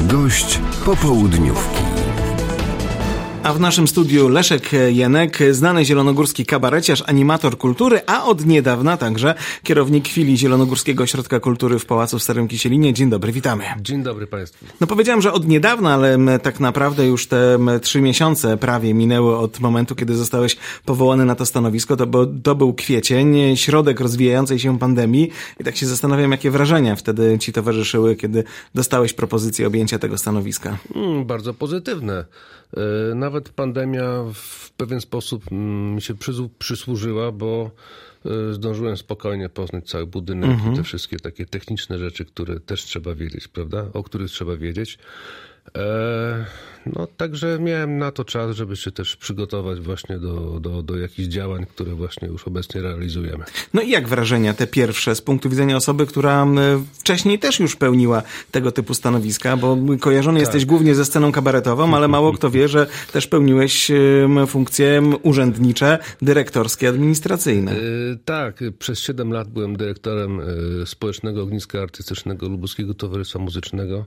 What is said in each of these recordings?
Gość popołudniówki. A w naszym studiu Leszek Jenek, znany zielonogórski kabareciarz, animator kultury, a od niedawna także kierownik filii Zielonogórskiego Ośrodka Kultury w Pałacu w Starym Kisielinie. Dzień dobry, witamy. Dzień dobry Państwu. No powiedziałem, że od niedawna, ale tak naprawdę już te 3 miesiące prawie minęły od momentu, kiedy zostałeś powołany na to stanowisko. To był kwiecień, środek rozwijającej się pandemii i tak się zastanawiam, jakie wrażenia wtedy ci towarzyszyły, kiedy dostałeś propozycję objęcia tego stanowiska. Bardzo pozytywne. Nawet pandemia w pewien sposób mi się przysłużyła, bo zdążyłem spokojnie poznać cały budynek i te wszystkie takie techniczne rzeczy, które też trzeba wiedzieć, prawda? O których trzeba wiedzieć. No także miałem na to czas, żeby się też przygotować właśnie do jakichś działań, które właśnie już obecnie realizujemy. No i jak wrażenia te pierwsze z punktu widzenia osoby, która wcześniej też już pełniła tego typu stanowiska, bo kojarzony jesteś głównie ze sceną kabaretową, ale mało kto wie, że też pełniłeś funkcje urzędnicze, dyrektorskie, administracyjne. Tak, przez 7 lat byłem dyrektorem Społecznego Ogniska Artystycznego Lubuskiego Towarzystwa Muzycznego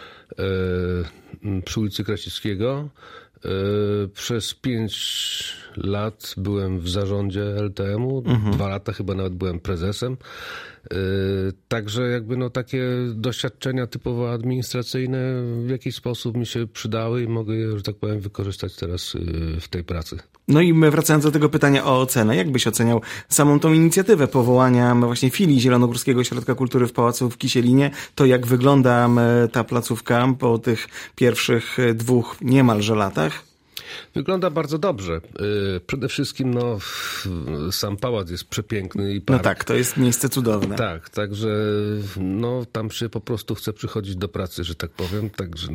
przy ulicy Krasickiego. Przez 5 lat byłem w zarządzie LTM-u, 2 lata chyba nawet byłem prezesem. Także jakby takie doświadczenia typowo administracyjne w jakiś sposób mi się przydały i mogę je, że tak powiem, wykorzystać teraz w tej pracy. No i wracając do tego pytania o ocenę, jak byś oceniał samą tą inicjatywę powołania właśnie filii Zielonogórskiego Ośrodka Kultury w Pałacu w Kisielinie, to jak wygląda ta placówka po tych pierwszych 2 niemalże latach? Wygląda bardzo dobrze. Przede wszystkim sam pałac jest przepiękny i park. No tak, to jest miejsce cudowne. Tak, także tam się po prostu chce przychodzić do pracy, że tak powiem. Także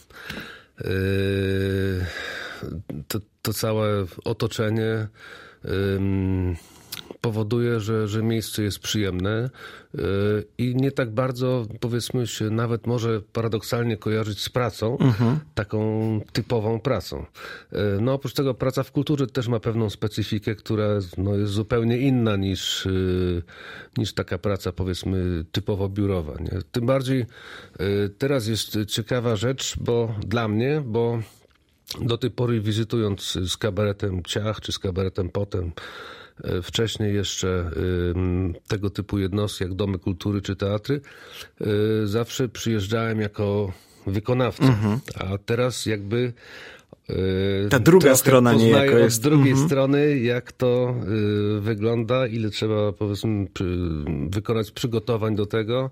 to całe otoczenie powoduje, że miejsce jest przyjemne i nie tak bardzo, powiedzmy, się nawet może paradoksalnie kojarzyć z pracą, taką typową pracą. Oprócz tego praca w kulturze też ma pewną specyfikę, która jest zupełnie inna niż taka praca, powiedzmy, typowo biurowa. Nie? Tym bardziej teraz jest ciekawa rzecz, dla mnie, do tej pory wizytując z kabaretem Ciach czy z kabaretem Potem, wcześniej jeszcze tego typu jednostki jak domy kultury czy teatry, zawsze przyjeżdżałem jako wykonawca. A teraz jakby ta druga strona niejako jest. Z drugiej strony, jak to wygląda, ile trzeba, powiedzmy, wykonać przygotowań do tego.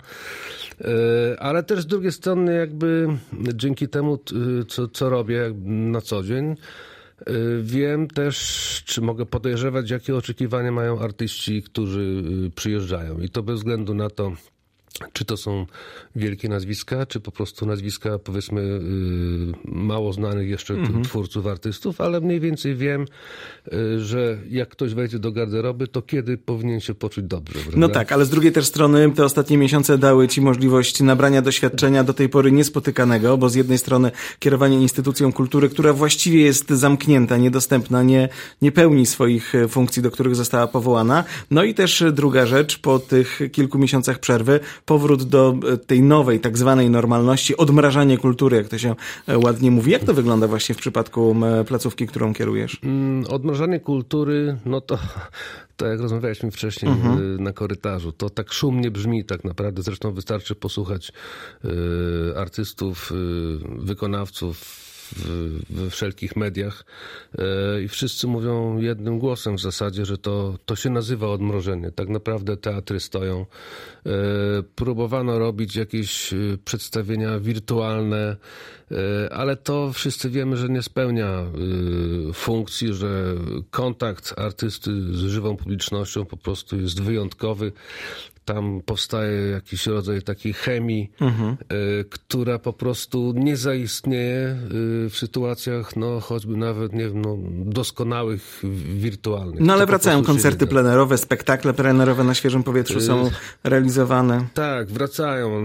Ale też z drugiej strony jakby dzięki temu, co robię na co dzień, wiem też, czy mogę podejrzewać, jakie oczekiwania mają artyści, którzy przyjeżdżają. I to bez względu na to, czy to są wielkie nazwiska, czy po prostu nazwiska, powiedzmy, mało znanych jeszcze twórców, artystów, ale mniej więcej wiem, że jak ktoś wejdzie do garderoby, to kiedy powinien się poczuć dobrze. Prawda? No tak, ale z drugiej też strony te ostatnie miesiące dały ci możliwość nabrania doświadczenia do tej pory niespotykanego, bo z jednej strony kierowanie instytucją kultury, która właściwie jest zamknięta, niedostępna, nie pełni swoich funkcji, do których została powołana. No i też druga rzecz, po tych kilku miesiącach przerwy, powrót do tej nowej, tak zwanej normalności, odmrażanie kultury, jak to się ładnie mówi. Jak to wygląda właśnie w przypadku placówki, którą kierujesz? Odmrażanie kultury, to jak rozmawialiśmy wcześniej na korytarzu, to tak szumnie brzmi tak naprawdę. Zresztą wystarczy posłuchać artystów, wykonawców we wszelkich mediach i wszyscy mówią jednym głosem w zasadzie, że to się nazywa odmrożenie. Tak naprawdę teatry stoją. Próbowano robić jakieś przedstawienia wirtualne, ale to wszyscy wiemy, że nie spełnia funkcji, że kontakt artysty z żywą publicznością po prostu jest wyjątkowy. Tam powstaje jakiś rodzaj takiej chemii, która po prostu nie zaistnieje w sytuacjach, choćby nawet, nie wiem, doskonałych, wirtualnych. No ale wracają koncerty plenerowe, spektakle plenerowe na świeżym powietrzu są realizowane. Tak, wracają.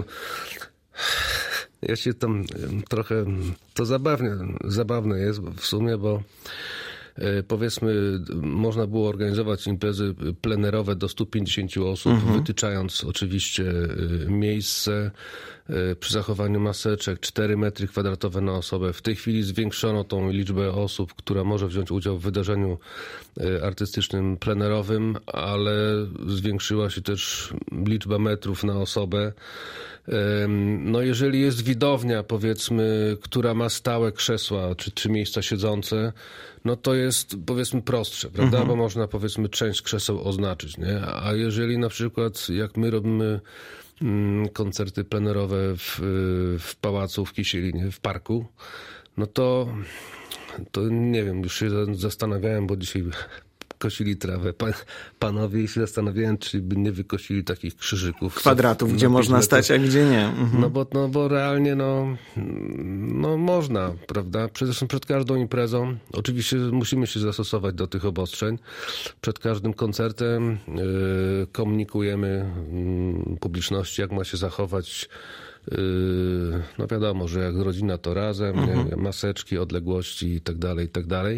Ja się tam trochę, to zabawne jest w sumie, bo powiedzmy, można było organizować imprezy plenerowe do 150 osób, wytyczając oczywiście miejsce przy zachowaniu maseczek, 4 metry kwadratowe na osobę. W tej chwili zwiększono tą liczbę osób, która może wziąć udział w wydarzeniu artystycznym plenerowym, ale zwiększyła się też liczba metrów na osobę. No jeżeli jest widownia, powiedzmy, która ma stałe krzesła czy miejsca siedzące, no to jest, powiedzmy, prostsze, prawda? Bo można, powiedzmy, część krzeseł oznaczyć, nie? A jeżeli na przykład, jak my robimy koncerty plenerowe w pałacu w Kisielinie, w parku, no to nie wiem, już się zastanawiałem, bo dzisiaj kosili trawę panowie i się zastanawiałem, czy by nie wykosili takich krzyżyków. Kwadratów, gdzie można stać, a gdzie nie. No bo realnie no można, prawda? Zresztą przed każdą imprezą, oczywiście musimy się zastosować do tych obostrzeń. Przed każdym koncertem komunikujemy publiczności, jak ma się zachować. No wiadomo, że jak rodzina to razem, nie? Maseczki, odległości i tak dalej.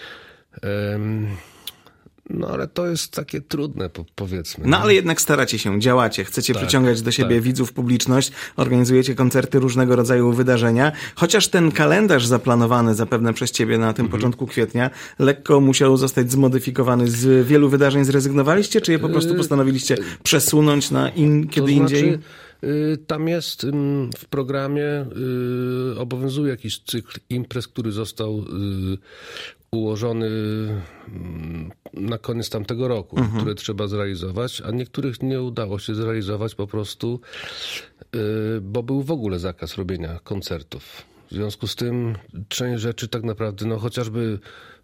No ale to jest takie trudne, powiedzmy. No ale jednak staracie się, działacie, chcecie przyciągać do siebie widzów, publiczność, organizujecie koncerty, różnego rodzaju wydarzenia. Chociaż ten kalendarz zaplanowany zapewne przez ciebie na tym początku kwietnia lekko musiał zostać zmodyfikowany. Z wielu wydarzeń zrezygnowaliście, czy je po prostu postanowiliście przesunąć na kiedy indziej? Tam jest w programie, obowiązuje jakiś cykl imprez, który został ułożony na koniec tamtego roku, które trzeba zrealizować, a niektórych nie udało się zrealizować po prostu, bo był w ogóle zakaz robienia koncertów. W związku z tym część rzeczy tak naprawdę, no chociażby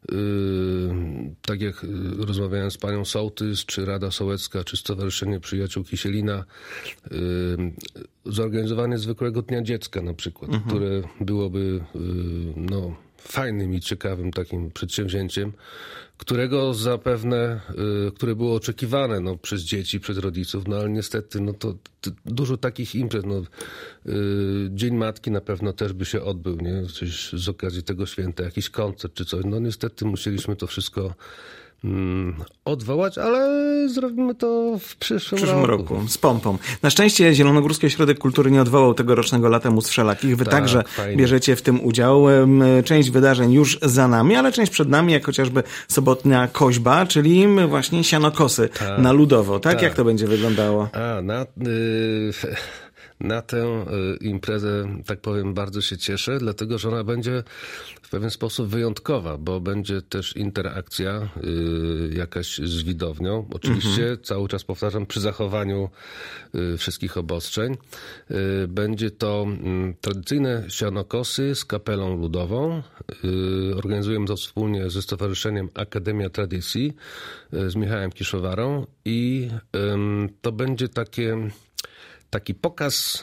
tak jak rozmawiałem z panią Sołtys, czy Rada Sołecka, czy Stowarzyszenie Przyjaciół Kisielina, zorganizowanie zwykłego Dnia Dziecka na przykład, które byłoby fajnym i ciekawym takim przedsięwzięciem, którego zapewne, które było oczekiwane przez dzieci, przez rodziców, no ale niestety to dużo takich imprez. Dzień Matki na pewno też by się odbył, nie? Coś z okazji tego święta, jakiś koncert czy coś. No niestety musieliśmy to wszystko odwołać, ale zrobimy to w przyszłym roku. Z pompą. Na szczęście Zielonogórski Ośrodek Kultury nie odwołał tegorocznego Lata Mus Wszelakich. Wy także bierzecie w tym udział. Część wydarzeń już za nami, ale część przed nami, jak chociażby sobotnia Koźba, czyli właśnie sianokosy na Ludowo. Tak? Jak to będzie wyglądało? Na tę imprezę, tak powiem, bardzo się cieszę, dlatego że ona będzie w pewien sposób wyjątkowa, bo będzie też interakcja jakaś z widownią. Oczywiście, cały czas powtarzam, przy zachowaniu wszystkich obostrzeń. Będzie to tradycyjne sianokosy z kapelą ludową. Organizujemy to wspólnie ze Stowarzyszeniem Akademia Tradycji z Michałem Kiszowarą i to będzie taki pokaz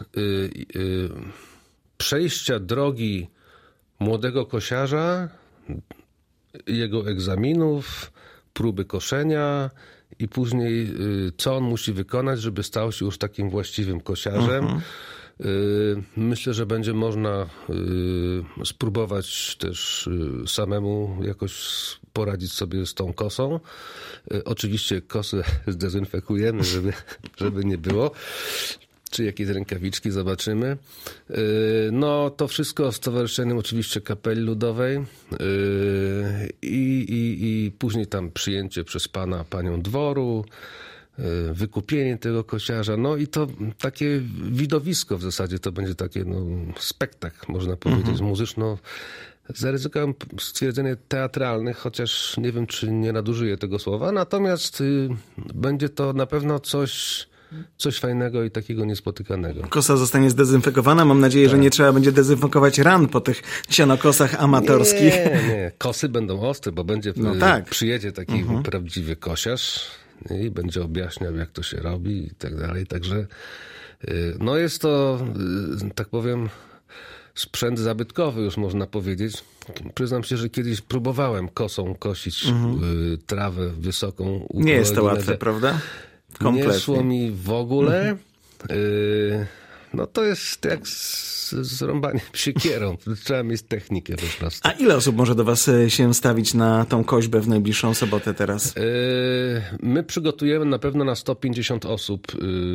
przejścia drogi młodego kosiarza, jego egzaminów, próby koszenia i później co on musi wykonać, żeby stał się już takim właściwym kosiarzem. Myślę, że będzie można spróbować też samemu jakoś poradzić sobie z tą kosą. Oczywiście kosę zdezynfekujemy, żeby nie było. Czy jakieś rękawiczki, zobaczymy. No to wszystko z Stowarzyszeniem oczywiście Kapeli Ludowej i później tam przyjęcie przez panią dworu, wykupienie tego kosiarza, no i to takie widowisko w zasadzie, to będzie takie spektakl, można powiedzieć, muzyczno. Zaryzykowałem stwierdzenie teatralnych, chociaż nie wiem, czy nie nadużyję tego słowa, natomiast będzie to na pewno coś fajnego i takiego niespotykanego. Kosa zostanie zdezynfekowana. Mam nadzieję, że nie trzeba będzie dezynfekować ran po tych sianokosach amatorskich. Nie. Kosy będą ostre, bo przyjedzie taki prawdziwy kosiarz i będzie objaśniał, jak to się robi i tak dalej. Także jest to, tak powiem, sprzęt zabytkowy, już można powiedzieć. Przyznam się, że kiedyś próbowałem kosą kosić trawę wysoką. Nie jest to łatwe, prawda? Kompletnie. Nie szło mi w ogóle. No to jest jak z rąbaniem siekierą. Trzeba mieć technikę po prostu. A ile osób może do was się stawić na tą koźbę w najbliższą sobotę teraz? My przygotujemy na pewno na 150 osób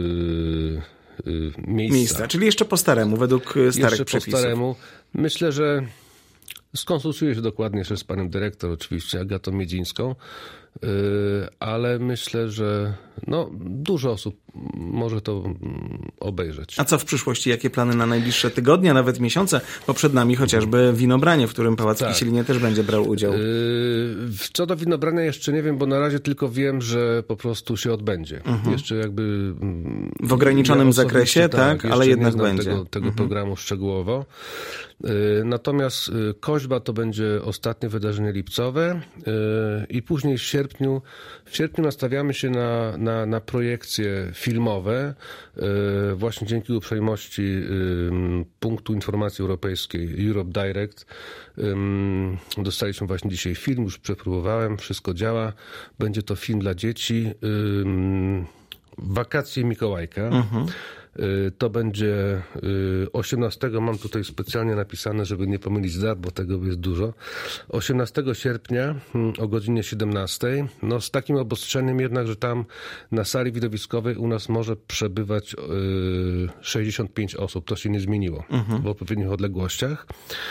miejsca. Czyli jeszcze po staremu, według starych jeszcze przepisów. Po staremu. Myślę, że skonsultuję się dokładnie jeszcze z panią dyrektor, oczywiście, Agatą Miedzińską, ale myślę, że dużo osób może to obejrzeć. A co w przyszłości? Jakie plany na najbliższe tygodnie, nawet miesiące? Bo przed nami chociażby winobranie, w którym Pałac w Kisielinie też będzie brał udział. Co do winobrania jeszcze nie wiem, bo na razie tylko wiem, że po prostu się odbędzie. Jeszcze jakby... W ograniczonym zakresie, tak? Ale jednak będzie. Tego programu szczegółowo. Natomiast koźba to będzie ostatnie wydarzenie lipcowe i później w sierpniu nastawiamy się na projekcje filmowe. Właśnie dzięki uprzejmości Punktu Informacji Europejskiej Europe Direct dostaliśmy właśnie dzisiaj film, już przepróbowałem, wszystko działa. Będzie to film dla dzieci. Wakacje Mikołajka. To będzie 18, mam tutaj specjalnie napisane, żeby nie pomylić dat, bo tego jest dużo. 18 sierpnia o godzinie 17. Z takim obostrzeniem jednak, że tam na sali widowiskowej u nas może przebywać 65 osób. To się nie zmieniło w odpowiednich odległościach.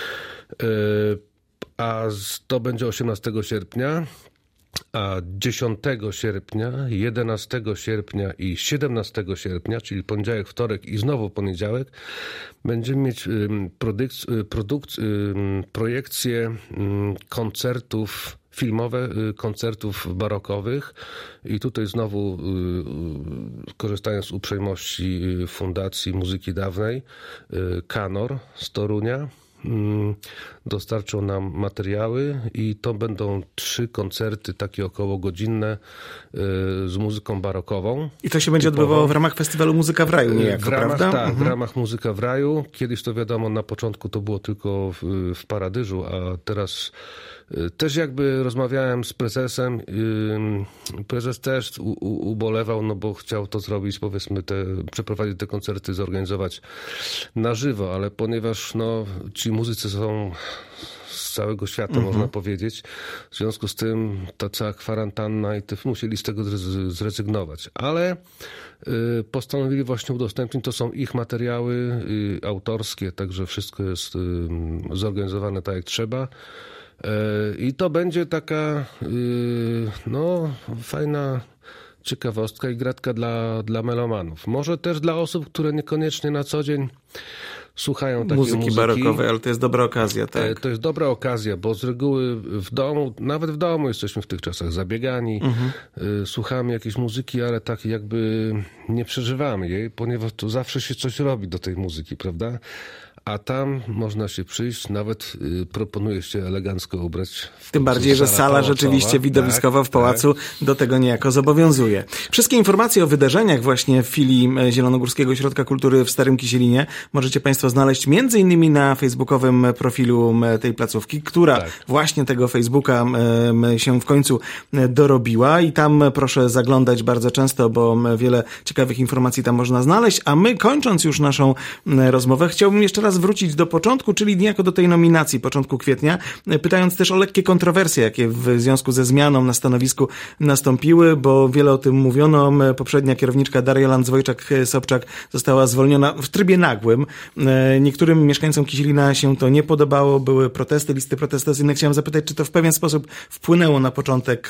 A to będzie 18 sierpnia. A 10 sierpnia, 11 sierpnia i 17 sierpnia, czyli poniedziałek, wtorek i znowu poniedziałek, będziemy mieć projekcje koncertów filmowe, koncertów barokowych i tutaj znowu korzystając z uprzejmości Fundacji Muzyki Dawnej, Kanor z Torunia, dostarczą nam materiały i to będą 3 koncerty takie okołogodzinne z muzyką barokową. I to się będzie odbywało w ramach festiwalu Muzyka w Raju niejako, prawda? Tak, w ramach Muzyka w Raju. Kiedyś to wiadomo, na początku to było tylko w Paradyżu, a teraz też jakby rozmawiałem z prezesem. Prezes też ubolewał, bo chciał to zrobić, powiedzmy, przeprowadzić te koncerty, zorganizować na żywo, ale ponieważ ci muzycy są z całego świata, można powiedzieć, w związku z tym ta cała kwarantanna i musieli z tego zrezygnować. Ale postanowili właśnie udostępnić, to są ich materiały autorskie, także wszystko jest zorganizowane tak jak trzeba. I to będzie taka fajna ciekawostka i gratka dla melomanów. Może też dla osób, które niekoniecznie na co dzień słuchają takiej muzyki barokowej, ale to jest dobra okazja, tak? To jest dobra okazja, bo z reguły w domu, nawet w domu jesteśmy w tych czasach zabiegani, słuchamy jakiejś muzyki, ale tak jakby nie przeżywamy jej, ponieważ tu zawsze się coś robi do tej muzyki, prawda? A tam można się przyjść, nawet proponuje się elegancko ubrać. Tym bardziej, że sala rzeczywiście widowiskowa w pałacu do tego niejako zobowiązuje. Wszystkie informacje o wydarzeniach właśnie w filii Zielonogórskiego Ośrodka Kultury w Starym Kisielinie możecie Państwo znaleźć m.in. na facebookowym profilu tej placówki, która właśnie tego Facebooka się w końcu dorobiła i tam proszę zaglądać bardzo często, bo wiele ciekawych informacji tam można znaleźć. A my, kończąc już naszą rozmowę, chciałbym jeszcze raz wrócić do początku, czyli niejako do tej nominacji początku kwietnia, pytając też o lekkie kontrowersje, jakie w związku ze zmianą na stanowisku nastąpiły, bo wiele o tym mówiono. Poprzednia kierowniczka Daria Landzwojczak-Sobczak została zwolniona w trybie nagłym. Niektórym mieszkańcom Kisielina się to nie podobało, były protesty, listy protestacyjne. Chciałem zapytać, czy to w pewien sposób wpłynęło na początek